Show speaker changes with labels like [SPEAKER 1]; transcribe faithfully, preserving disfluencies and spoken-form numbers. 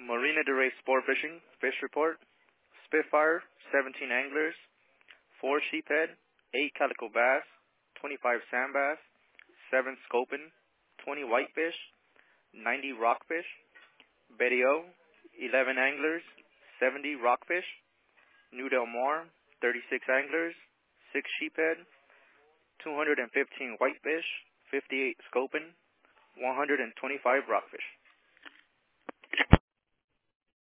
[SPEAKER 1] Marina de Rey Sport Fishing, Fish Report. Spitfire, seventeen anglers, four sheephead, eight calico bass, twenty-five sand bass, seven sculpin, twenty whitefish, ninety rockfish. Betty O, eleven anglers, seventy rockfish. New Del Mar, thirty-six anglers, six sheephead, two hundred fifteen whitefish, fifty-eight sculpin, one hundred twenty-five rockfish.